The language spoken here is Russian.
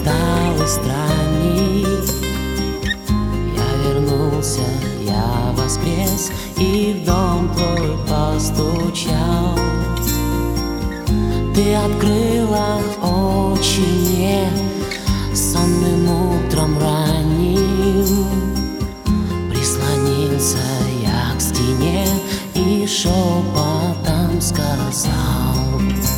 усталый странник. Я вернулся, я воскрес и в дом твой постучал. Ты открыла очи мне сонным утром ранним. Прислонился я к стене и шепотом сказал: